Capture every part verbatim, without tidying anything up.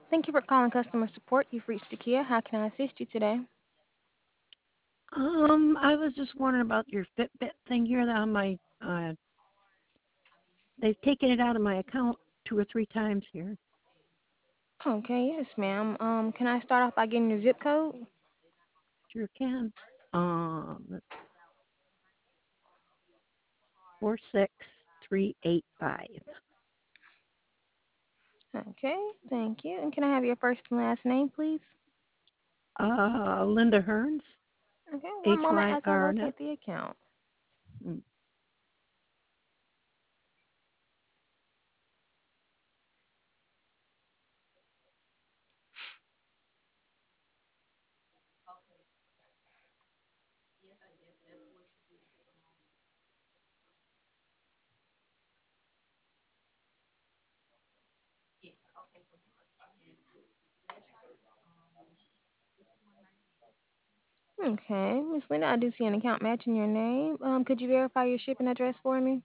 Thank you for calling customer support. You've reached Akia. How can I assist you today? Um, I was just wondering about your Fitbit thing here that on my uh they've taken it out of my account two or three times here. Okay, yes, ma'am. Um, can I start off by getting your zip code? Sure can. Um that's four six three eight five. Okay, thank you. And can I have your first and last name, please? Uh Linda Hearns, Okay, one H moment Y as I R N S. locate the account. Mm. Okay, Miss Linda, I do see an account matching your name. Um, could you verify your shipping address for me?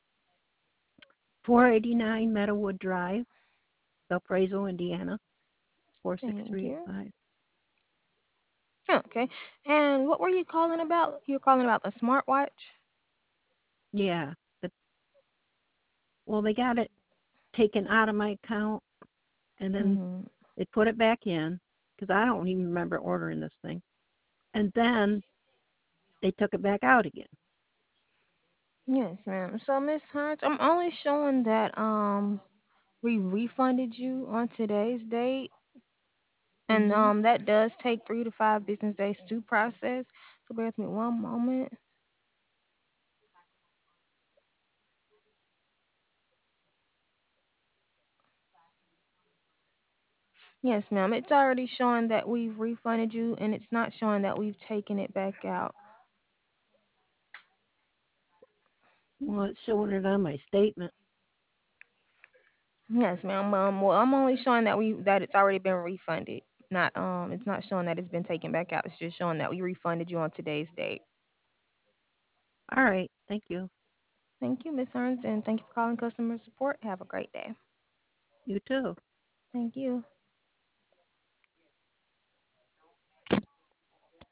four eighty-nine Meadowood Drive, Valparaiso, Indiana, Thank you. four six three eight five. Okay, and what were you calling about? You were calling about the smartwatch? Yeah. The, well, they got it taken out of my account and then Mm-hmm. they put it back in because I don't even remember ordering this thing. And then they took it back out again. Yes, ma'am. So, Miss Hunch, I'm only showing that um we refunded you on today's date. And Mhm. um, that does take three to five business days to process. So bear with me one moment. Yes, ma'am. It's already showing that we've refunded you, and it's not showing that we've taken it back out. Well, it's showing it on my statement. Yes, ma'am. Um, well, I'm only showing that we that it's already been refunded. Not um, it's not showing that it's been taken back out. It's just showing that we refunded you on today's date. All right. Thank you. Thank you, Miss Ernst, and thank you for calling customer support. Have a great day. You too. Thank you.